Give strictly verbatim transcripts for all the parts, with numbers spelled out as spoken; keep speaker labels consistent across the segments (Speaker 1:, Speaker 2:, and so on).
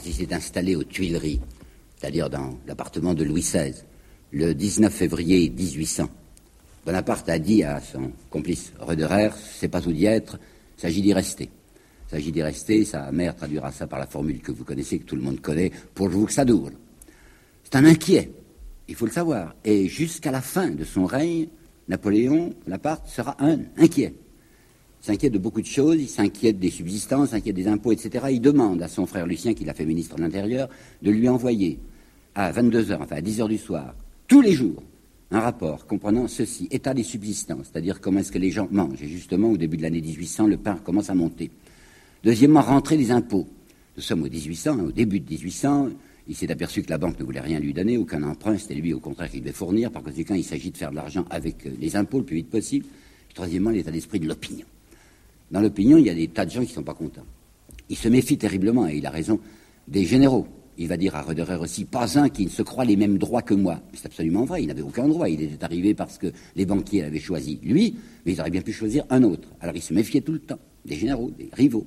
Speaker 1: il s'est installé aux Tuileries, c'est-à-dire dans l'appartement de Louis seize, le dix-neuf février mille huit cents, Bonaparte a dit à son complice Roederer, c'est pas tout d'y être, il s'agit d'y rester. Il s'agit d'y rester, sa mère traduira ça par la formule que vous connaissez, que tout le monde connaît, pour vous que ça dure. C'est un inquiet, il faut le savoir. Et jusqu'à la fin de son règne, Napoléon Bonaparte sera un inquiet. Il s'inquiète de beaucoup de choses, il s'inquiète des subsistances, il s'inquiète des impôts, et cetera. Il demande à son frère Lucien, qui l'a fait ministre de l'Intérieur, de lui envoyer à vingt-deux heures, enfin à dix heures du soir, tous les jours, un rapport comprenant ceci, état des subsistances, c'est-à-dire comment est-ce que les gens mangent. Et justement, au début de l'année dix-huit cents, le pain commence à monter. Deuxièmement, rentrée des impôts. Nous sommes au dix-huit cents, au début de dix-huit cents, il s'est aperçu que la banque ne voulait rien lui donner, aucun emprunt, c'était lui au contraire qui devait fournir. Par conséquent, il s'agit de faire de l'argent avec les impôts le plus vite possible. Et troisièmement, l'état d'esprit de l'opinion. Dans l'opinion, il y a des tas de gens qui ne sont pas contents. Il se méfie terriblement, et il a raison, des généraux. Il va dire à Roederer aussi, pas un qui ne se croit les mêmes droits que moi. C'est absolument vrai, il n'avait aucun droit. Il était arrivé parce que les banquiers l'avaient choisi, lui, mais ils auraient bien pu choisir un autre. Alors il se méfiait tout le temps, des généraux, des rivaux.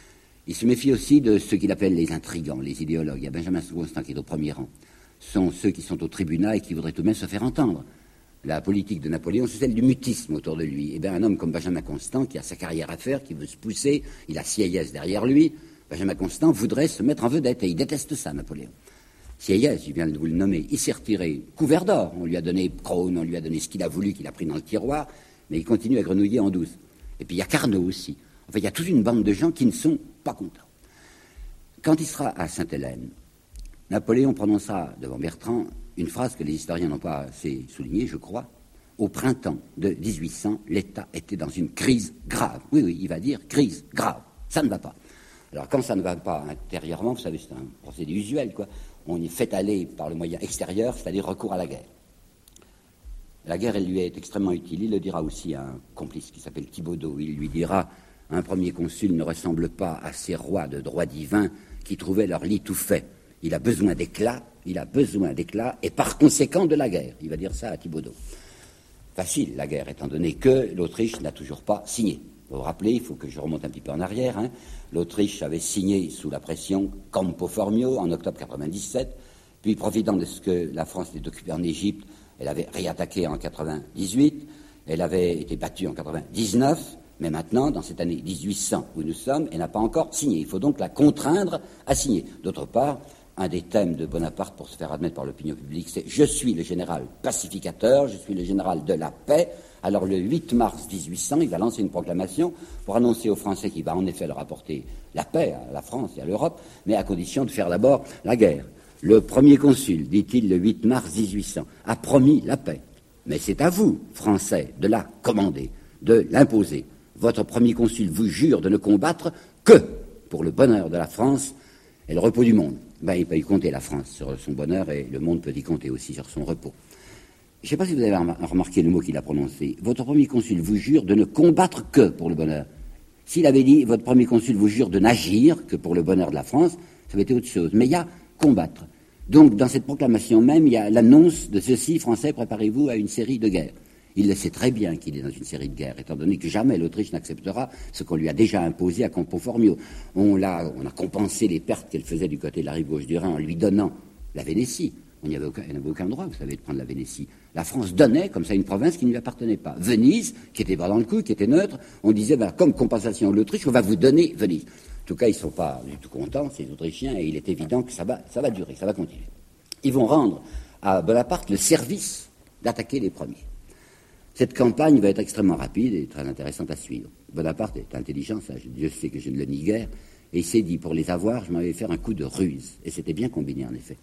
Speaker 1: Il se méfie aussi de ceux qu'il appelle les intrigants, les idéologues. Il y a Benjamin Constant qui est au premier rang. Ce sont ceux qui sont au tribunal et qui voudraient tout de même se faire entendre. La politique de Napoléon, c'est celle du mutisme autour de lui. Et bien un homme comme Benjamin Constant, qui a sa carrière à faire, qui veut se pousser, il a Sieyès derrière lui, Benjamin Constant voudrait se mettre en vedette, et il déteste ça, Napoléon. Sieyès, je viens de vous le nommer, il s'est retiré couvert d'or. On lui a donné Crone, on lui a donné ce qu'il a voulu, qu'il a pris dans le tiroir, mais il continue à grenouiller en douce. Et puis il y a Carnot aussi. Enfin, il y a toute une bande de gens qui ne sont pas contents. Quand il sera à Sainte-Hélène, Napoléon prononcera devant Bertrand une phrase que les historiens n'ont pas assez soulignée, je crois. Au printemps de dix-huit cents, l'État était dans une crise grave. Oui, oui, il va dire crise grave. Ça ne va pas. Alors, quand ça ne va pas intérieurement, vous savez, c'est un procédé usuel, quoi. On y fait aller par le moyen extérieur, c'est-à-dire recours à la guerre. La guerre, elle lui est extrêmement utile. Il le dira aussi à un complice qui s'appelle Thibaudeau. Il lui dira, un premier consul ne ressemble pas à ces rois de droit divin qui trouvaient leur lit tout fait. Il a besoin d'éclat, il a besoin d'éclat, et par conséquent de la guerre. Il va dire ça à Thibaudeau. Facile, la guerre, étant donné que l'Autriche n'a toujours pas signé. Vous vous rappelez, il faut que je remonte un petit peu en arrière, hein. L'Autriche avait signé sous la pression Campo Formio en octobre quatre-vingt-dix-sept, puis profitant de ce que la France était occupée en Égypte, elle avait réattaqué en quatre-vingt-dix-huit, elle avait été battue en quatre-vingt-dix-neuf, mais maintenant, dans cette année dix-huit cents où nous sommes, elle n'a pas encore signé. Il faut donc la contraindre à signer. D'autre part, un des thèmes de Bonaparte pour se faire admettre par l'opinion publique, c'est « Je suis le général pacificateur, je suis le général de la paix ». Alors le huit mars dix-huit cents, il va lancer une proclamation pour annoncer aux Français qu'il va en effet leur apporter la paix à la France et à l'Europe, mais à condition de faire d'abord la guerre. Le premier consul, dit-il le huit mars dix-huit cents, a promis la paix. Mais c'est à vous, Français, de la commander, de l'imposer. Votre premier consul vous jure de ne combattre que pour le bonheur de la France et le repos du monde. Ben, il peut y compter, la France, sur son bonheur, et le monde peut y compter aussi sur son repos. Je ne sais pas si vous avez remarqué le mot qu'il a prononcé. Votre premier consul vous jure de ne combattre que pour le bonheur. S'il avait dit, votre premier consul vous jure de n'agir que pour le bonheur de la France, ça avait été autre chose. Mais il y a combattre. Donc, dans cette proclamation même, il y a l'annonce de ceci, Français, préparez-vous à une série de guerres. Il le sait très bien qu'il est dans une série de guerres, étant donné que jamais l'Autriche n'acceptera ce qu'on lui a déjà imposé à Campo Formio. On, l'a, on a compensé les pertes qu'elle faisait du côté de la rive gauche du Rhin en lui donnant la Vénétie. On n'y avait aucun, elle n'avait aucun droit, vous savez, de prendre la Vénétie. La France donnait comme ça une province qui ne lui appartenait pas. Venise, qui était pas dans le coup, qui était neutre, on disait, ben, comme compensation de l'Autriche, on va vous donner Venise. En tout cas, ils ne sont pas du tout contents, ces Autrichiens, et il est évident que ça va, ça va durer, ça va continuer. Ils vont rendre à Bonaparte le service d'attaquer les premiers. Cette campagne va être extrêmement rapide et très intéressante à suivre. Bonaparte est intelligent, ça, Dieu sait que je ne le nie guère, et il s'est dit, pour les avoir, je m'en vais faire un coup de ruse. Et c'était bien combiné, en effet.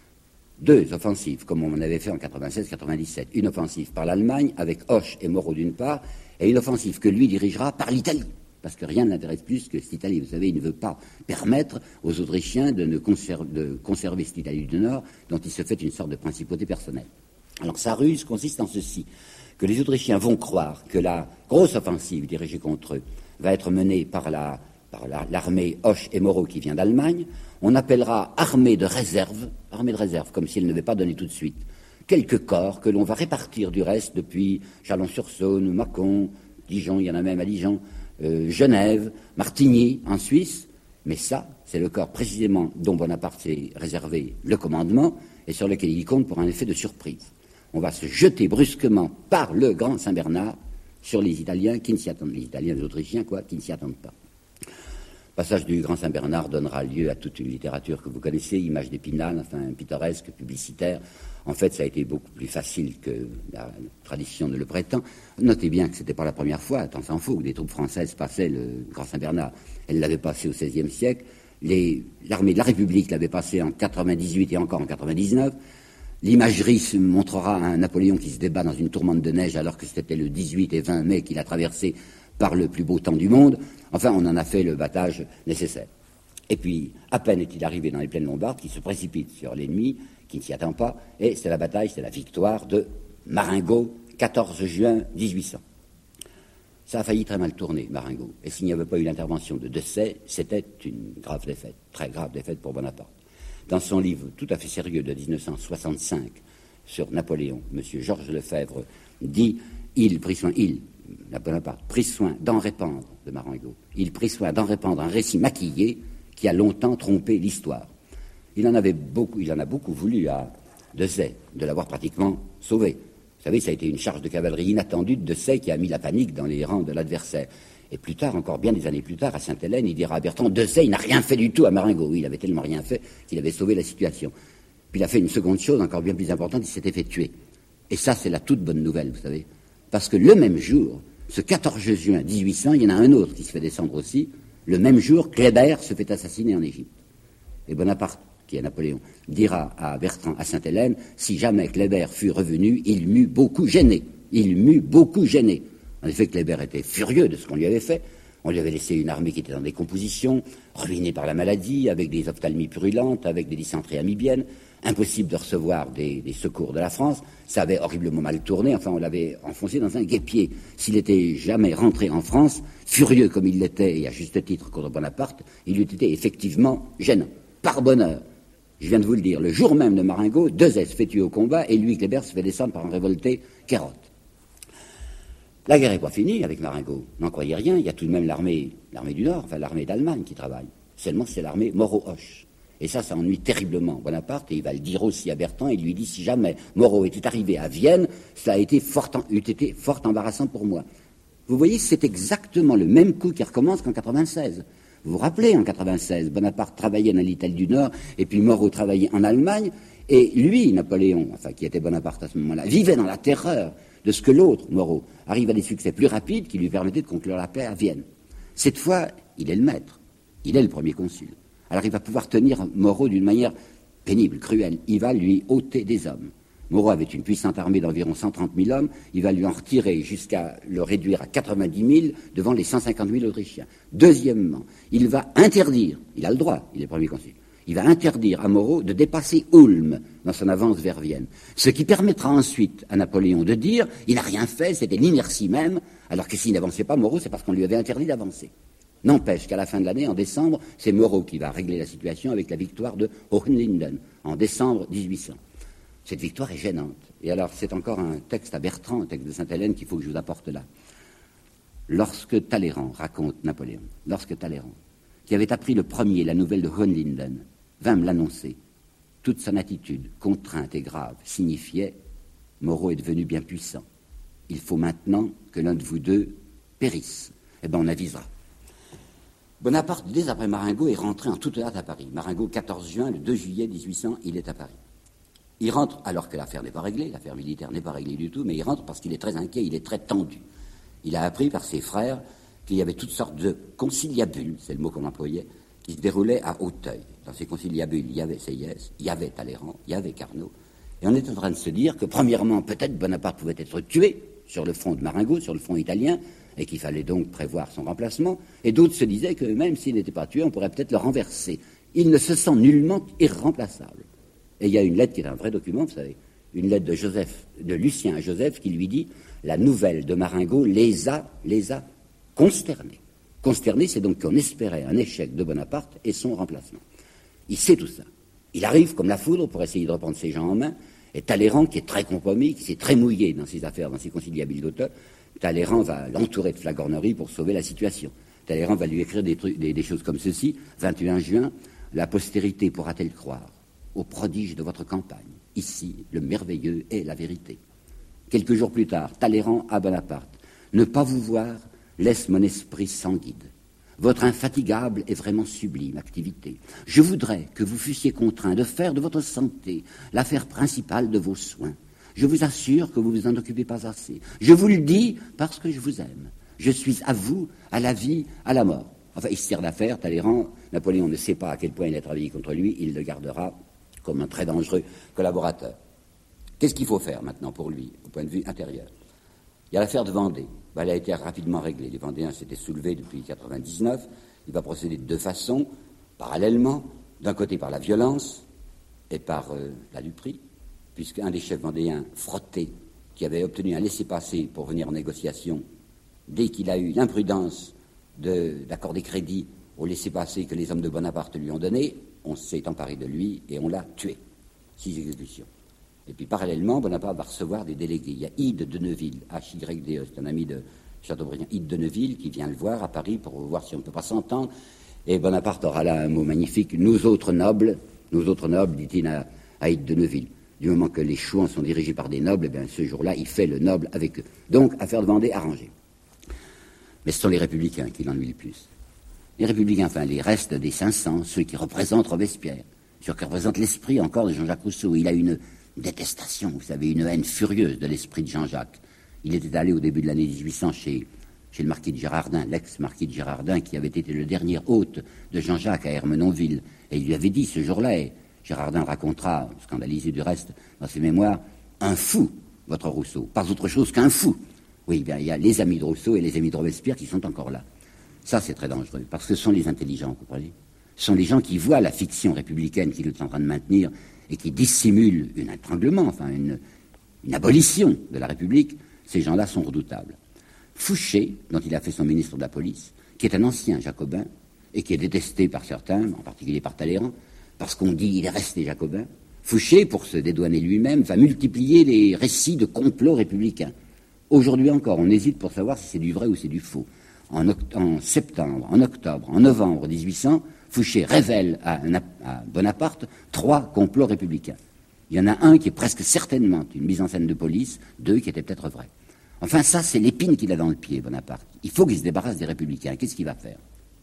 Speaker 1: Deux offensives, comme on en avait fait en quatre-vingt-seize quatre-vingt-dix-sept. Une offensive par l'Allemagne, avec Hoche et Moreau d'une part, et une offensive que lui dirigera par l'Italie. Parce que rien ne l'intéresse plus que cette Italie. Vous savez, il ne veut pas permettre aux Autrichiens de, ne conserver, de conserver cette Italie du Nord, dont il se fait une sorte de principauté personnelle. Alors sa ruse consiste en ceci, que les Autrichiens vont croire que la grosse offensive dirigée contre eux va être menée par, la, par la, l'armée Hoche et Moreau qui vient d'Allemagne. On appellera armée de réserve, armée de réserve, comme si elle ne devait pas donner tout de suite, quelques corps que l'on va répartir du reste depuis Chalon-sur-Saône, Mâcon, Dijon, il y en a même à Dijon, euh, Genève, Martigny, en Suisse, Mais ça, c'est le corps précisément dont Bonaparte s'est réservé le commandement et sur lequel il compte pour un effet de surprise. On va se jeter brusquement par le grand Saint-Bernard sur les Italiens qui ne s'y attendent, les Italiens, les Autrichiens, quoi, qui ne s'y attendent pas. Le passage du Grand Saint-Bernard donnera lieu à toute une littérature que vous connaissez, images d'Épinal, enfin pittoresque, publicitaire. En fait, ça a été beaucoup plus facile que la tradition ne le prétend. Notez bien que ce n'était pas la première fois, tant s'en faut, que des troupes françaises passaient le Grand Saint-Bernard. Elles l'avaient passé au seizième siècle. Les, l'armée de la République l'avait passé en quatre-vingt-dix-huit et encore en quatre-vingt-dix-neuf. L'imagerie se montrera un Napoléon qui se débat dans une tourmente de neige alors que c'était le dix-huit et vingt mai qu'il a traversé par le plus beau temps du monde. Enfin, on en a fait le battage nécessaire. Et puis, à peine est-il arrivé dans les plaines lombardes, qu'il se précipite sur l'ennemi, qui ne s'y attend pas, et c'est la bataille, c'est la victoire de Marengo, quatorze juin mille huit cents. Ça a failli très mal tourner, Marengo, et s'il n'y avait pas eu l'intervention de Desaix, c'était une grave défaite, très grave défaite pour Bonaparte. Dans son livre tout à fait sérieux de dix-neuf cent soixante-cinq sur Napoléon, M. Georges Lefebvre dit « Il prit soin, il, Bonaparte, prit soin d'en répandre, de Marengo, il prit soin d'en répandre un récit maquillé qui a longtemps trompé l'histoire. Il en avait beaucoup, il en a beaucoup voulu à Desaix de l'avoir pratiquement sauvé. Vous savez, ça a été une charge de cavalerie inattendue de Desaix qui a mis la panique dans les rangs de l'adversaire. Et plus tard, encore bien des années plus tard, à Sainte-Hélène, il dira à Bertrand, Desaix, il n'a rien fait du tout à Marengo. Oui, il avait tellement rien fait qu'il avait sauvé la situation. Puis il a fait une seconde chose, encore bien plus importante, il s'était fait tuer. Et ça, c'est la toute bonne nouvelle, vous savez. Parce que le même jour, ce quatorze juin mille huit cents, il y en a un autre qui se fait descendre aussi. Le même jour, Kléber se fait assassiner en Égypte. Et Bonaparte, qui est Napoléon, dira à Bertrand, à Sainte-Hélène, si jamais Kléber fût revenu, il m'eût beaucoup gêné. Il m'eût beaucoup gêné. En effet, Kléber était furieux de ce qu'on lui avait fait. On lui avait laissé une armée qui était en décomposition, ruinée par la maladie, avec des ophtalmies purulentes, avec des dysenteries amibiennes, impossible de recevoir des, des secours de la France. Ça avait horriblement mal tourné, enfin on l'avait enfoncé dans un guêpier. S'il était jamais rentré en France, furieux comme il l'était, et à juste titre contre Bonaparte, il eût été effectivement gênant. Par bonheur, je viens de vous le dire, le jour même de Marengo, Desaix se fait tuer au combat, et lui, Kléber, se fait descendre par un révolté Kérotte. La guerre n'est pas finie avec Marengo, n'en croyez rien, il y a tout de même l'armée, l'armée du Nord, enfin l'armée d'Allemagne qui travaille. Seulement c'est l'armée Moreau-Hoche. Et ça, ça ennuie terriblement Bonaparte, et il va le dire aussi à Bertrand, il lui dit, si jamais Moreau était arrivé à Vienne, ça a été fort, eût été fort embarrassant pour moi. Vous voyez, c'est exactement le même coup qui recommence qu'en quatre-vingt-seize. Vous vous rappelez, en quatre-vingt-seize, Bonaparte travaillait dans l'Italie du Nord, et puis Moreau travaillait en Allemagne, et lui, Napoléon, enfin qui était Bonaparte à ce moment-là, vivait dans la terreur de ce que l'autre, Moreau, arrive à des succès plus rapides qui lui permettaient de conclure la paix à Vienne. Cette fois, il est le maître, il est le premier consul. Alors il va pouvoir tenir Moreau d'une manière pénible, cruelle. Il va lui ôter des hommes. Moreau avait une puissante armée d'environ cent trente mille hommes, il va lui en retirer jusqu'à le réduire à quatre-vingt-dix mille devant les cent cinquante mille Autrichiens. Deuxièmement, il va interdire, il a le droit, il est premier consul, il va interdire à Moreau de dépasser Ulm dans son avance vers Vienne. Ce qui permettra ensuite à Napoléon de dire, il n'a rien fait, c'était l'inertie même, alors que s'il n'avançait pas, Moreau, c'est parce qu'on lui avait interdit d'avancer. N'empêche qu'à la fin de l'année, en décembre, c'est Moreau qui va régler la situation avec la victoire de Hohenlinden, en décembre mille huit cents. Cette victoire est gênante. Et alors, c'est encore un texte à Bertrand, un texte de Sainte-Hélène qu'il faut que je vous apporte là. Lorsque Talleyrand raconte Napoléon, lorsque Talleyrand, qui avait appris le premier la nouvelle de Hohenlinden, vint me l'annoncer, toute son attitude, contrainte et grave, signifiait « Moreau est devenu bien puissant. Il faut maintenant que l'un de vous deux périsse. » Eh bien, on avisera. Bonaparte, dès après Marengo, est rentré en toute hâte à Paris. Marengo, quatorze juin, le deux juillet mille huit cents, il est à Paris. Il rentre, alors que l'affaire n'est pas réglée, l'affaire militaire n'est pas réglée du tout, mais il rentre parce qu'il est très inquiet, il est très tendu. Il a appris par ses frères qu'il y avait toutes sortes de conciliabules, c'est le mot qu'on employait, qui se déroulaient à Auteuil. Dans ces conciliabules, il y avait Sieyès, il y avait Talleyrand, il y avait Carnot. Et on est en train de se dire que, premièrement, peut-être Bonaparte pouvait être tué sur le front de Marengo, sur le front italien, et qu'il fallait donc prévoir son remplacement. Et d'autres se disaient que même s'il n'était pas tué, on pourrait peut-être le renverser. Il ne se sent nullement irremplaçable. Et il y a une lettre qui est un vrai document, vous savez, une lettre de Joseph, de Lucien à Joseph, qui lui dit « La nouvelle de Marengo les a, les a consternés. » Consterné, c'est donc qu'on espérait un échec de Bonaparte et son remplacement. Il sait tout ça. Il arrive comme la foudre pour essayer de reprendre ses gens en main, et Talleyrand, qui est très compromis, qui s'est très mouillé dans ses affaires, dans ses conciliabules d'auteur, Talleyrand va l'entourer de flagornerie pour sauver la situation. Talleyrand va lui écrire des, trucs, des, des choses comme ceci. vingt et un juin, la postérité pourra-t-elle croire au prodige de votre campagne? Ici, le merveilleux est la vérité. Quelques jours plus tard, Talleyrand à Bonaparte. Ne pas vous voir laisse mon esprit sans guide. Votre infatigable et vraiment sublime activité. Je voudrais que vous fussiez contraint de faire de votre santé l'affaire principale de vos soins. Je vous assure que vous vous en occupez pas assez. Je vous le dis parce que je vous aime. Je suis à vous, à la vie, à la mort. Enfin, il se tire d'affaire, Talleyrand. Napoléon ne sait pas à quel point il a travaillé contre lui. Il le gardera comme un très dangereux collaborateur. Qu'est-ce qu'il faut faire maintenant pour lui, au point de vue intérieur? Il y a l'affaire de Vendée. Ben, elle a été rapidement réglée. Les Vendéens s'étaient soulevés depuis mille neuf cent quatre-vingt-dix-neuf. Il va procéder de deux façons, parallèlement. D'un côté par la violence et par euh, la duperie, puisqu'un des chefs vendéens, Frotté, qui avait obtenu un laissez-passer pour venir en négociation, dès qu'il a eu l'imprudence de, d'accorder crédit au laissez-passer que les hommes de Bonaparte lui ont donné, on s'est emparé de lui et on l'a tué. Six exécutions. Et puis, parallèlement, Bonaparte va recevoir des délégués. Il y a Hyde de Neuville, H Y D E, c'est un ami de Chateaubriand, Hyde de Neuville, qui vient le voir à Paris pour voir si on ne peut pas s'entendre. Et Bonaparte aura là un mot magnifique. Nous autres nobles, nous autres nobles, dit-il à, à Hyde de Neuville. Du moment que les chouans sont dirigés par des nobles, eh bien, ce jour-là, il fait le noble avec eux. Donc, affaire de Vendée arrangée. Mais ce sont les républicains qui l'ennuient le plus. Les républicains, enfin, les restes des cinq cents, ceux qui représentent Robespierre, ceux qui représentent l'esprit encore de Jean-Jacques Rousseau. Il a une détestation, vous savez, une haine furieuse de l'esprit de Jean-Jacques. Il était allé au début de l'année dix-huit cents chez, chez le marquis de Girardin, l'ex-marquis de Girardin, qui avait été le dernier hôte de Jean-Jacques à Ermenonville. Et il lui avait dit ce jour-là, et Girardin racontera, scandalisé du reste, dans ses mémoires, un fou, votre Rousseau, pas autre chose qu'un fou. Oui, bien, il y a les amis de Rousseau et les amis de Robespierre qui sont encore là. Ça, c'est très dangereux, parce que ce sont les intelligents, vous comprenez? Ce sont les gens qui voient la fiction républicaine qu'il est en train de maintenir et qui dissimulent un étranglement, enfin une, une abolition de la République. Ces gens-là sont redoutables. Fouché, dont il a fait son ministre de la police, qui est un ancien jacobin et qui est détesté par certains, en particulier par Talleyrand, parce qu'on dit qu'il est resté jacobin. Fouché, pour se dédouaner lui-même, va multiplier les récits de complots républicains. Aujourd'hui encore, on hésite pour savoir si c'est du vrai ou c'est du faux. En, en septembre, en octobre, en novembre dix-huit cents, Fouché révèle à, à Bonaparte trois complots républicains. Il y en a un qui est presque certainement une mise en scène de police, deux qui étaient peut-être vrais. Enfin, ça, c'est l'épine qu'il a dans le pied, Bonaparte. Il faut qu'il se débarrasse des républicains. Qu'est-ce qu'il va faire?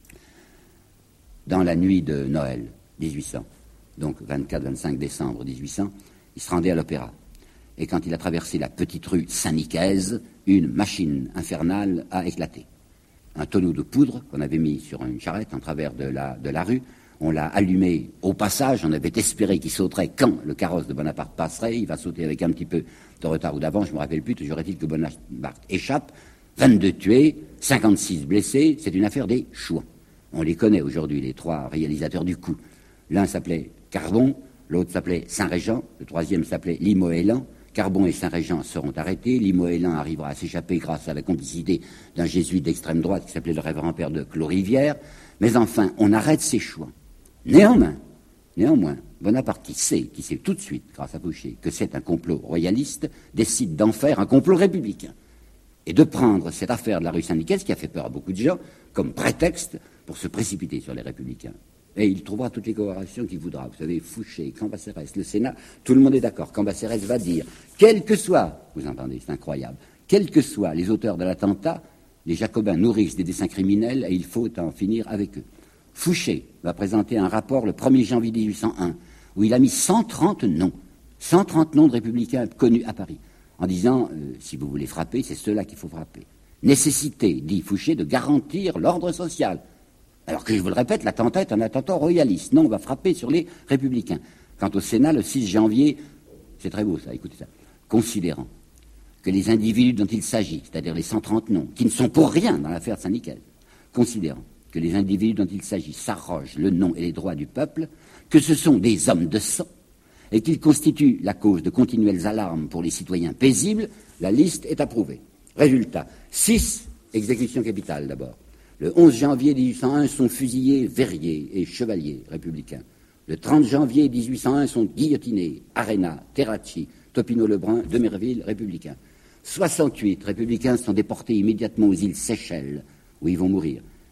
Speaker 1: Dans la nuit de Noël dix-huit cents, donc vingt-quatre vingt-cinq décembre dix-huit cents, il se rendait à l'Opéra. Et quand il a traversé la petite rue Saint-Nicaise, une machine infernale a éclaté. Un tonneau de poudre qu'on avait mis sur une charrette en travers de la, de la rue, on l'a allumé au passage, on avait espéré qu'il sauterait quand le carrosse de Bonaparte passerait, il va sauter avec un petit peu de retard ou d'avance, je ne me rappelle plus, toujours est-il que Bonaparte échappe, vingt-deux tués, cinquante-six blessés, c'est une affaire des chouans. On les connaît aujourd'hui, les trois réalisateurs du coup. L'un s'appelait Carbon, l'autre s'appelait Saint-Régent, le troisième s'appelait Limoëlan. Carbon et Saint-Régent seront arrêtés. Limoëlan arrivera à s'échapper grâce à la complicité d'un jésuite d'extrême droite qui s'appelait le révérend père de Clos-Rivière. Mais enfin, on arrête ces chouans. Néanmoins, néanmoins, Bonaparte, qui sait, qui sait tout de suite, grâce à Fouché, que c'est un complot royaliste, décide d'en faire un complot républicain. Et de prendre cette affaire de la rue Saint-Nicaise, qui a fait peur à beaucoup de gens, comme prétexte pour se précipiter sur les républicains. Et il trouvera toutes les corrections qu'il voudra. Vous savez, Fouché, Cambacérès, le Sénat, tout le monde est d'accord. Cambacérès va dire, quels que soient, vous entendez, c'est incroyable, quels que soient les auteurs de l'attentat, les Jacobins nourrissent des desseins criminels et il faut en finir avec eux. Fouché va présenter un rapport le premier janvier dix-huit cent un, où il a mis cent trente noms, cent trente noms de républicains connus à Paris, en disant, euh, si vous voulez frapper, c'est ceux-là qu'il faut frapper. Nécessité, dit Fouché, de garantir l'ordre social. Alors que, je vous le répète, l'attentat est un attentat royaliste. Non, on va frapper sur les républicains. Quant au Sénat, le six janvier, c'est très beau ça, écoutez ça, considérant que les individus dont il s'agit, c'est-à-dire les cent trente noms, qui ne sont pour rien dans l'affaire de Saint-Nicaise, considérant que les individus dont il s'agit s'arrogent le nom et les droits du peuple, que ce sont des hommes de sang, et qu'ils constituent la cause de continuelles alarmes pour les citoyens paisibles, la liste est approuvée. Résultat, six exécutions capitales d'abord. Le onze janvier dix-huit cent un sont fusillés Verrier et Chevalier, républicains. Le trente janvier dix-huit cent un sont guillotinés Arena, Terracci, Topino-Lebrun, Demerville, républicains. soixante-huit républicains sont déportés immédiatement aux îles Seychelles, où ils vont mourir.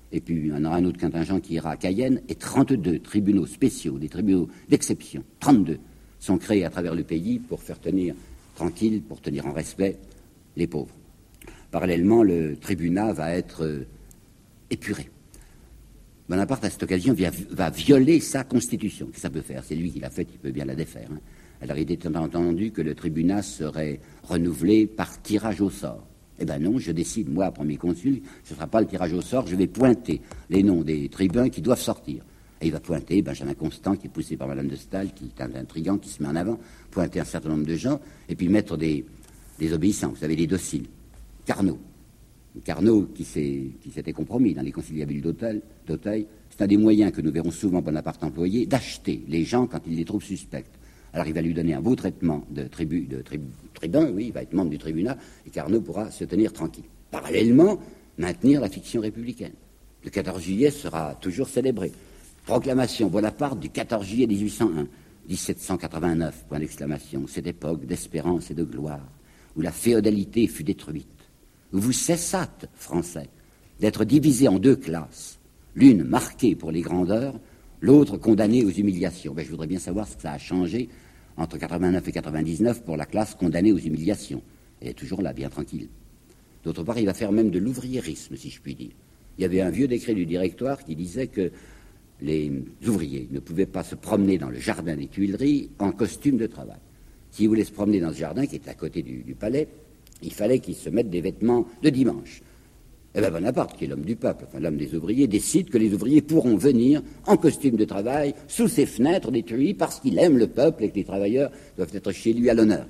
Speaker 1: et puis il y en aura un autre contingent qui ira à Cayenne, et trente-deux tribunaux spéciaux, des tribunaux d'exception, trente-deux, sont créés à travers le pays pour faire tenir tranquille, pour tenir en respect les pauvres. Parallèlement, le tribunat va être euh, épuré. Bonaparte, à cette occasion, via, va violer sa constitution. Qu'est-ce que ça peut faire? C'est lui qui l'a fait, il peut bien la défaire. Hein. Alors il était entendu que le tribunat serait renouvelé par tirage au sort. Eh bien non, je décide, moi, premier consul, ce ne sera pas le tirage au sort, je vais pointer les noms des tribuns qui doivent sortir. Et il va pointer Benjamin Constant, qui est poussé par Madame de Staël, qui est un intrigant, qui se met en avant, pointer un certain nombre de gens, et puis mettre des, des obéissants, vous savez, des dociles. Carnot. Carnot, qui, s'est, qui s'était compromis dans les conciliabules d'Auteuil, c'est un des moyens que nous verrons souvent Bonaparte employer, d'acheter les gens quand il les trouve suspects. Alors il va lui donner un beau traitement de, tribu, de tribu, tribun, oui, il va être membre du tribunat, et Carnot pourra se tenir tranquille. Parallèlement, maintenir la fiction républicaine. Le quatorze juillet sera toujours célébré. Proclamation Bonaparte du quatorze juillet mille huit cent un, dix-sept cent quatre-vingt-neuf, point d'exclamation, cette époque d'espérance et de gloire, où la féodalité fut détruite, où vous cessâtes, Français, d'être divisés en deux classes, l'une marquée pour les grandeurs, l'autre condamnée aux humiliations. Ben, je voudrais bien savoir ce que ça a changé entre quatre-vingt-neuf et quatre-vingt-dix-neuf pour la classe condamnée aux humiliations. Elle est toujours là, bien tranquille. D'autre part, il va faire même de l'ouvriérisme, si je puis dire. Il y avait un vieux décret du directoire qui disait que les ouvriers ne pouvaient pas se promener dans le jardin des Tuileries en costume de travail. S'ils voulaient se promener dans ce jardin, qui était à côté du, du palais, il fallait qu'ils se mettent des vêtements de dimanche. Et bien Bonaparte, qui est l'homme du peuple, enfin l'homme des ouvriers, décide que les ouvriers pourront venir en costume de travail sous ses fenêtres des Tuileries parce qu'il aime le peuple et que les travailleurs doivent être chez lui à l'honneur.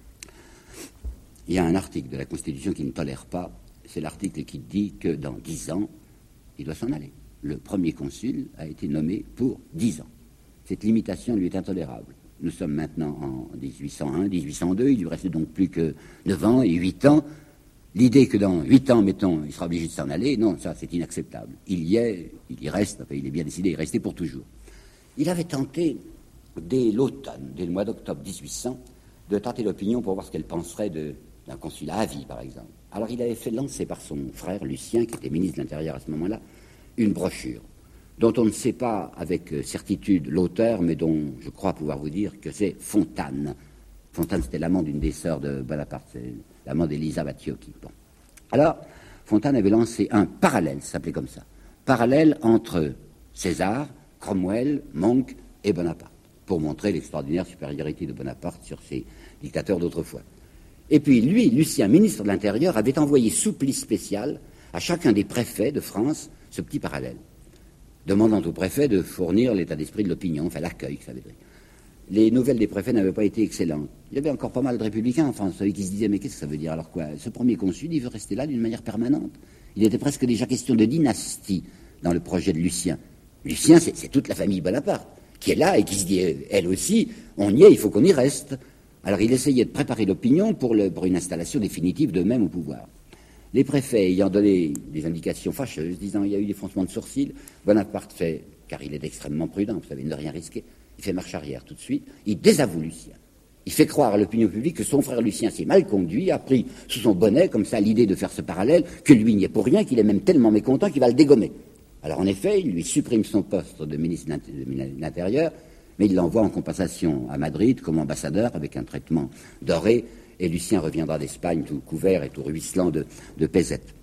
Speaker 1: Il y a un article de la Constitution qui ne tolère pas, c'est l'article qui dit que dans dix ans, il doit s'en aller. Le premier consul a été nommé pour dix ans. Cette limitation lui est intolérable. Nous sommes maintenant en dix-huit cent un, dix-huit cent deux, il lui reste donc plus que neuf ans et huit ans. L'idée que dans huit ans, mettons, il sera obligé de s'en aller, non, ça c'est inacceptable. Il y est, il y reste, enfin, il est bien décidé, il est resté pour toujours. Il avait tenté, dès l'automne, dès le mois d'octobre dix-huit cents, de tenter l'opinion pour voir ce qu'elle penserait de, d'un consulat à vie, par exemple. Alors il avait fait lancer par son frère Lucien, qui était ministre de l'Intérieur à ce moment-là, une brochure dont on ne sait pas avec certitude l'auteur, mais dont je crois pouvoir vous dire que c'est Fontane. Fontane, c'était l'amant d'une des sœurs de Bonaparte, c'est l'amant d'Elisa Battiocchi. Bon. Alors, Fontane avait lancé un parallèle, ça s'appelait comme ça, parallèle entre César, Cromwell, Monk et Bonaparte, pour montrer l'extraordinaire supériorité de Bonaparte sur ces dictateurs d'autrefois. Et puis lui, Lucien, ministre de l'Intérieur, avait envoyé sous pli spécial à chacun des préfets de France ce petit parallèle, demandant au préfet de fournir l'état d'esprit de l'opinion, enfin l'accueil, ça veut dire. Les nouvelles des préfets n'avaient pas été excellentes. Il y avait encore pas mal de républicains en France, ceux qui se disaient, mais qu'est-ce que ça veut dire? Alors quoi? Ce premier consul, il veut rester là d'une manière permanente. Il était presque déjà question de dynastie dans le projet de Lucien. Lucien, c'est, c'est toute la famille Bonaparte, qui est là et qui se dit, elle aussi, on y est, il faut qu'on y reste. Alors il essayait de préparer l'opinion pour, le, pour une installation définitive d'eux-mêmes au pouvoir. Les préfets ayant donné des indications fâcheuses, disant il y a eu des froncements de sourcils, Bonaparte fait, car il est extrêmement prudent, vous savez, ne rien risquer, il fait marche arrière tout de suite, il désavoue Lucien. Il fait croire à l'opinion publique que son frère Lucien s'est mal conduit, a pris sous son bonnet, comme ça, l'idée de faire ce parallèle, que lui n'y est pour rien, qu'il est même tellement mécontent qu'il va le dégommer. Alors en effet, il lui supprime son poste de ministre de l'Intérieur, mais il l'envoie en compensation à Madrid comme ambassadeur avec un traitement doré, et Lucien reviendra d'Espagne tout couvert et tout ruisselant de, de pesettes.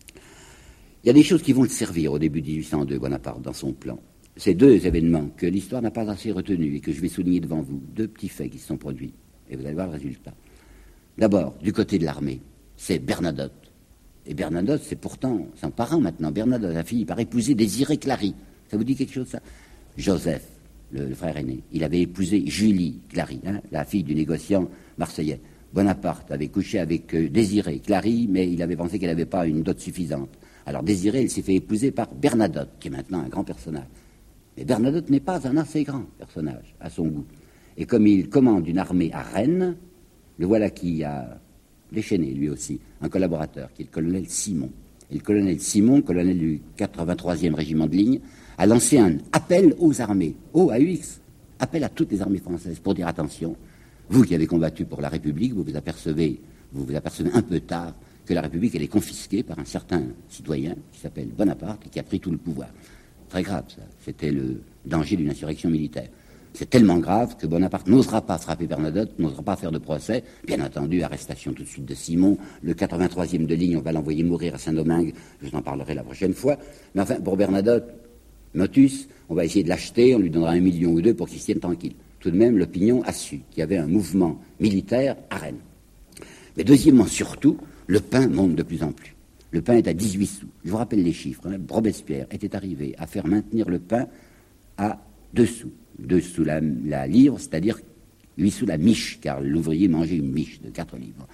Speaker 1: Il y a des choses qui vont le servir au début de dix-huit cent deux, Bonaparte, dans son plan. Ces deux événements que l'histoire n'a pas assez retenus et que je vais souligner devant vous, deux petits faits qui se sont produits, et vous allez voir le résultat. D'abord, du côté de l'armée, c'est Bernadotte. Et Bernadotte, c'est pourtant son parent maintenant. Bernadotte a fini par épouser Désiré Clary. Ça vous dit quelque chose, ça? Joseph, le, le frère aîné, il avait épousé Julie Clary, hein, la fille du négociant marseillais. Bonaparte avait couché avec euh, Désiré Clary, mais il avait pensé qu'elle n'avait pas une dot suffisante. Alors Désiré, il s'est fait épouser par Bernadotte, qui est maintenant un grand personnage. Mais Bernadotte n'est pas un assez grand personnage, à son goût. Et comme il commande une armée à Rennes, le voilà qui a déchaîné, lui aussi, un collaborateur, qui est le colonel Simon. Et le colonel Simon, colonel du quatre-vingt-troisième régiment de ligne, a lancé un appel aux armées, O A U X, appel à toutes les armées françaises, pour dire attention, vous qui avez combattu pour la République, vous vous apercevez, vous vous apercevez un peu tard que la République, elle est confisquée par un certain citoyen qui s'appelle Bonaparte et qui a pris tout le pouvoir. Très grave, ça. C'était le danger d'une insurrection militaire. C'est tellement grave que Bonaparte n'osera pas frapper Bernadotte, n'osera pas faire de procès. Bien entendu, arrestation tout de suite de Simon. Le quatre-vingt-troisième de ligne, on va l'envoyer mourir à Saint-Domingue. Je vous en parlerai la prochaine fois. Mais enfin, pour Bernadotte, Motus, on va essayer de l'acheter, on lui donnera un million ou deux pour qu'il se tienne tranquille. Tout de même, l'opinion a su qu'il y avait un mouvement militaire à Rennes. Mais deuxièmement, surtout, le pain monte de plus en plus. Le pain est à dix-huit sous. Je vous rappelle les chiffres. Hein. Robespierre était arrivé à faire maintenir le pain à deux sous. deux sous la, la livre, c'est-à-dire huit sous la miche, car l'ouvrier mangeait une miche de quatre livres.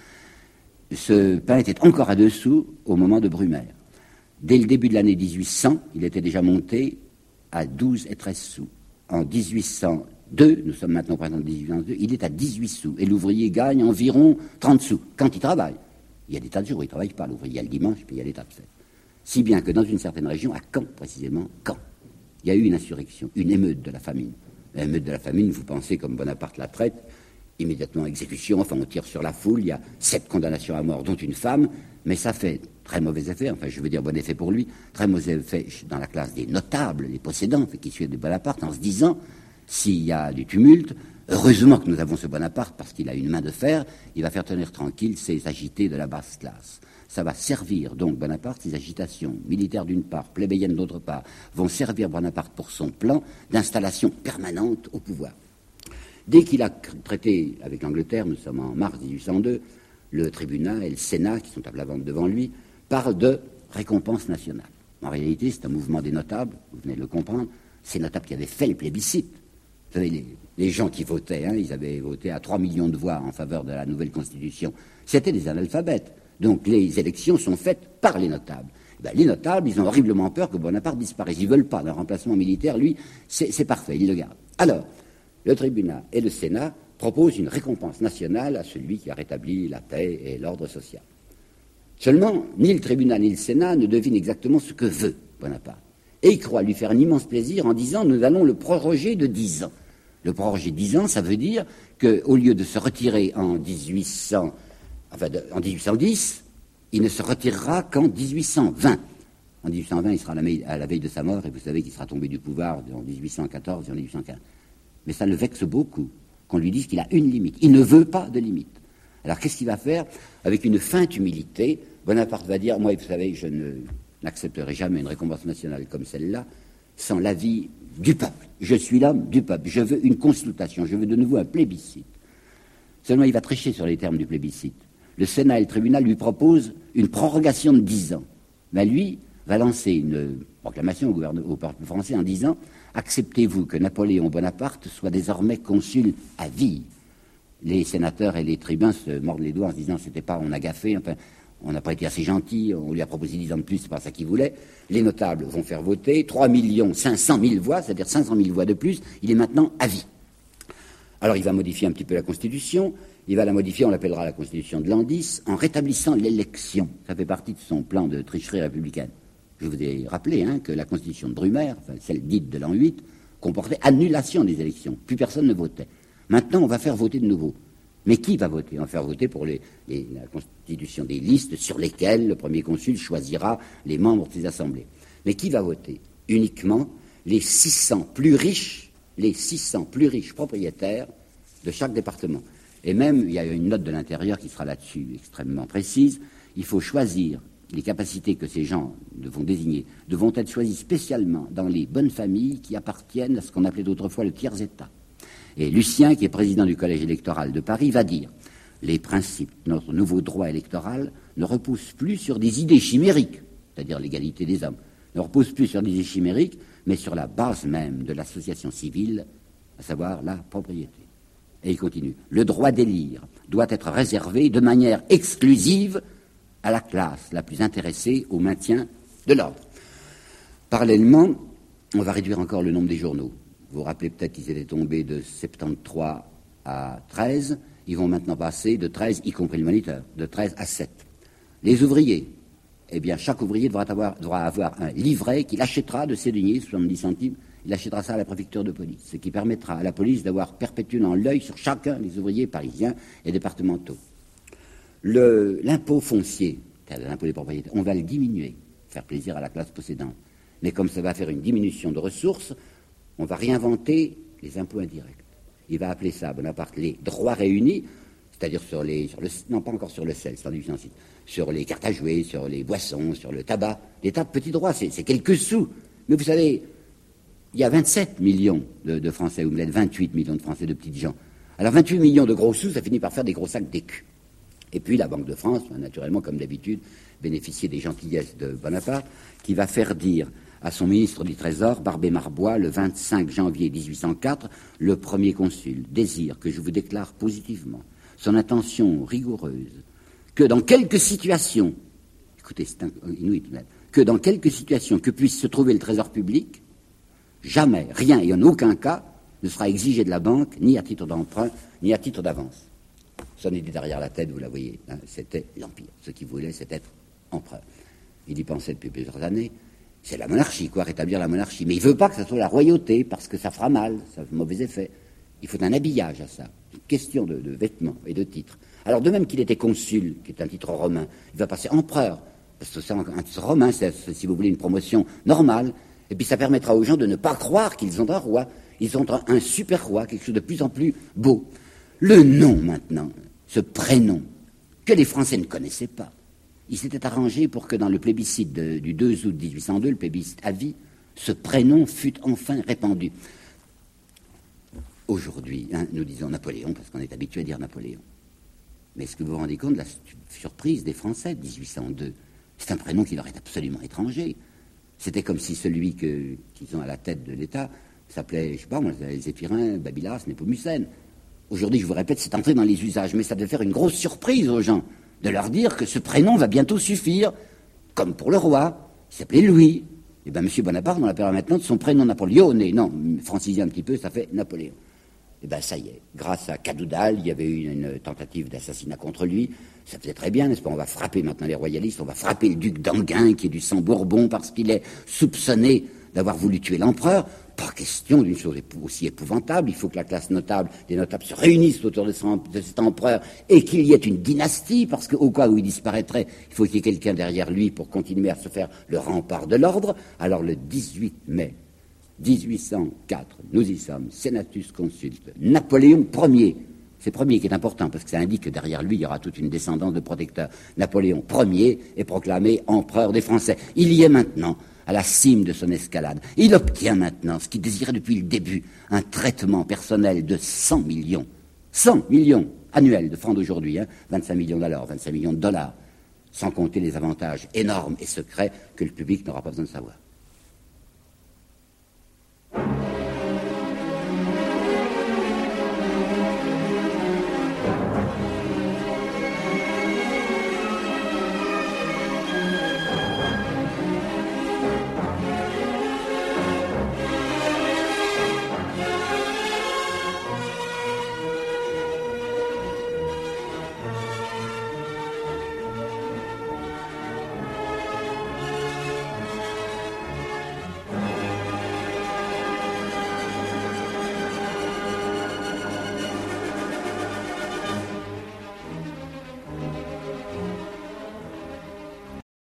Speaker 1: Ce pain était encore à deux sous au moment de Brumaire. Dès le début de l'année dix-huit cents, il était déjà monté à douze et treize sous. En dix-huit cent deux, nous sommes maintenant au printemps de dix-huit cent deux, il est à dix-huit sous. Et l'ouvrier gagne environ trente sous, quand il travaille. Il y a des tas de jours où il ne travaille pas, l'ouvrier. Il y a le dimanche, puis il y a les tas de fêtes. Si bien que dans une certaine région, à Caen précisément, Caen, il y a eu une insurrection, une émeute de la famine. L'émeute de la famine, vous pensez, comme Bonaparte la traite, immédiatement exécution, enfin on tire sur la foule, il y a sept condamnations à mort, dont une femme, mais ça fait très mauvais effet, enfin je veux dire bon effet pour lui, très mauvais effet dans la classe des notables, les possédants, qui suivent de Bonaparte, en se disant, s'il y a du tumulte, heureusement que nous avons ce Bonaparte, parce qu'il a une main de fer, il va faire tenir tranquille ces agités de la basse classe. Ça va servir donc Bonaparte, ces agitations militaires d'une part, plébéiennes d'autre part, vont servir Bonaparte pour son plan d'installation permanente au pouvoir. Dès qu'il a traité avec l'Angleterre, nous sommes en mars dix-huit cent deux, le tribunal et le Sénat, qui sont à plat ventre devant lui, parlent de récompense nationale. En réalité, c'est un mouvement des notables, vous venez de le comprendre, ces notables qui avaient fait le plébiscite. Vous savez, les, les gens qui votaient, hein, ils avaient voté à trois millions de voix en faveur de la nouvelle Constitution. C'était des analphabètes. Donc les élections sont faites par les notables. Ben, les notables, ils ont horriblement peur que Bonaparte disparaisse. Ils ne veulent pas d'un remplacement militaire. Lui, c'est, c'est parfait, ils le gardent. Alors, le tribunal et le Sénat proposent une récompense nationale à celui qui a rétabli la paix et l'ordre social. Seulement, ni le tribunal ni le Sénat ne devinent exactement ce que veut Bonaparte. Et ils croient lui faire un immense plaisir en disant « nous allons le proroger de dix ans ». Le proroger de dix ans, ça veut dire qu'au lieu de se retirer en dix-huit cents... Enfin, de, en dix-huit cent dix, il ne se retirera qu'en dix-huit cent vingt. En dix-huit cent vingt, il sera à la, à la veille de sa mort, et vous savez qu'il sera tombé du pouvoir en dix-huit cent quatorze et en dix-huit cent quinze. Mais ça le vexe beaucoup, qu'on lui dise qu'il a une limite. Il ne veut pas de limite. Alors, qu'est-ce qu'il va faire? Avec une feinte humilité, Bonaparte va dire, moi, vous savez, je ne, n'accepterai jamais une récompense nationale comme celle-là, sans l'avis du peuple. Je suis l'homme du peuple. Je veux une consultation. Je veux de nouveau un plébiscite. Seulement, il va tricher sur les termes du plébiscite. Le Sénat et le tribunal lui proposent une prorogation de dix ans. Mais lui va lancer une proclamation au, au peuple français en disant « Acceptez-vous que Napoléon Bonaparte soit désormais consul à vie ?» Les sénateurs et les tribuns se mordent les doigts en se disant « C'était pas, on a gaffé, enfin, on n'a pas été assez gentil, on lui a proposé dix ans de plus, c'est pas ça qu'il voulait. » Les notables vont faire voter trois millions cinq cent mille voix, c'est-à-dire cinq cent mille voix de plus, il est maintenant à vie. Alors il va modifier un petit peu la Constitution. Il va la modifier, on l'appellera la Constitution de l'an dix, en rétablissant l'élection. Ça fait partie de son plan de tricherie républicaine. Je vous ai rappelé hein, que la Constitution de Brumaire, enfin, celle dite de l'an huit, comportait annulation des élections. Plus personne ne votait. Maintenant, on va faire voter de nouveau. Mais qui va voter? On va faire voter pour les, les, la constitution des listes sur lesquelles le premier consul choisira les membres de ses assemblées. Mais qui va voter? Uniquement les six cents plus riches, les six cents plus riches propriétaires de chaque département. Et même, il y a une note de l'intérieur qui sera là-dessus extrêmement précise, il faut choisir les capacités que ces gens vont désigner, devront être choisies spécialement dans les bonnes familles qui appartiennent à ce qu'on appelait d'autrefois le tiers-État. Et Lucien, qui est président du collège électoral de Paris, va dire « Les principes de notre nouveau droit électoral ne reposent plus sur des idées chimériques, c'est-à-dire l'égalité des hommes, ne reposent plus sur des idées chimériques, mais sur la base même de l'association civile, à savoir la propriété. » Et il continue. Le droit d'élire doit être réservé de manière exclusive à la classe la plus intéressée au maintien de l'ordre. Parallèlement, on va réduire encore le nombre des journaux. Vous vous rappelez peut-être qu'ils étaient tombés de soixante-treize à treize. Ils vont maintenant passer de treize, y compris le Moniteur, de treize à sept. Les ouvriers, eh bien, chaque ouvrier devra avoir, devra avoir un livret qu'il achètera de ses deniers, soixante-dix centimes. Il achètera ça à la préfecture de police, ce qui permettra à la police d'avoir perpétuellement l'œil sur chacun des ouvriers parisiens et départementaux. Le, l'impôt foncier, l'impôt des propriétés, on va le diminuer, faire plaisir à la classe possédante. Mais comme ça va faire une diminution de ressources, on va réinventer les impôts indirects. Il va appeler ça, Bonaparte, les droits réunis, c'est-à-dire sur les, sur le, non pas encore sur le sel, c'est en dix-huit cent six, sur les cartes à jouer, sur les boissons, sur le tabac, des tas de petits droits, c'est, c'est quelques sous. Mais vous savez, il y a vingt-sept millions de, de Français, ou peut-être vingt-huit millions de Français, de petites gens. Alors vingt-huit millions de gros sous, ça finit par faire des gros sacs d'écus. Et puis la Banque de France, naturellement, comme d'habitude, bénéficier des gentillesses de Bonaparte, qui va faire dire à son ministre du Trésor, Barbé-Marbois, le vingt-cinq janvier dix-huit cent quatre, le premier consul désire que je vous déclare positivement son intention rigoureuse que dans quelques situations, écoutez, c'est un, inouï, que dans quelques situations que puisse se trouver le Trésor public, jamais, rien et en aucun cas ne sera exigé de la banque, ni à titre d'emprunt, ni à titre d'avance. Son idée derrière la tête, vous la voyez, hein, c'était l'Empire. Ce qu'il voulait, c'était être empereur. Il y pensait depuis plusieurs années. C'est la monarchie, quoi, rétablir la monarchie. Mais il ne veut pas que ce soit la royauté, parce que ça fera mal, ça fait mauvais effet. Il faut un habillage à ça. Une question de, de vêtements et de titres. Alors, de même qu'il était consul, qui est un titre romain, il va passer empereur. Parce que c'est un, un titre romain, c'est, si vous voulez, une promotion normale. Et puis ça permettra aux gens de ne pas croire qu'ils ont un roi. Ils ont un, un super roi, quelque chose de plus en plus beau. Le nom, maintenant, ce prénom, que les Français ne connaissaient pas. Ils s'étaient arrangés pour que dans le plébiscite de, du deux août dix-huit cent deux, le plébiscite à vie, ce prénom fût enfin répandu. Aujourd'hui, hein, nous disons Napoléon, parce qu'on est habitué à dire Napoléon. Mais est-ce que vous vous rendez compte de la surprise des Français de dix-huit cent deux? C'est un prénom qui leur est absolument étranger. C'était comme si celui que, qu'ils ont à la tête de l'État s'appelait, je ne sais pas moi, Zéphirin, Babylas, Népomucène. Aujourd'hui, je vous répète, c'est entré dans les usages, mais ça devait faire une grosse surprise aux gens de leur dire que ce prénom va bientôt suffire, comme pour le roi, il s'appelait Louis. Et bien, M. Bonaparte, on l'appellera maintenant de son prénom Napoléoné. Non, francisé un petit peu, ça fait Napoléon. Et bien, ça y est, grâce à Cadoudal, il y avait eu une, une tentative d'assassinat contre lui. Ça faisait très bien, n'est-ce pas? On va frapper maintenant les royalistes, on va frapper le duc d'Enghien, qui est du sang Bourbon, parce qu'il est soupçonné d'avoir voulu tuer l'empereur. Pas question d'une chose aussi épouvantable. Il faut que la classe notable, des notables se réunissent autour de, son, de cet empereur et qu'il y ait une dynastie, parce qu'au cas où il disparaîtrait, il faut qu'il y ait quelqu'un derrière lui pour continuer à se faire le rempart de l'ordre. Alors le dix-huit mai dix-huit cent quatre, nous y sommes, Senatus Consulte, Napoléon Ier. C'est premier qui est important, parce que ça indique que derrière lui, il y aura toute une descendance de protecteurs. Napoléon Ier est proclamé empereur des Français. Il y est maintenant, à la cime de son escalade. Il obtient maintenant, ce qu'il désirait depuis le début, un traitement personnel de cent millions. cent millions annuels de francs d'aujourd'hui, hein, vingt-cinq millions d'alors, vingt-cinq millions de dollars, sans compter les avantages énormes et secrets que le public n'aura pas besoin de savoir.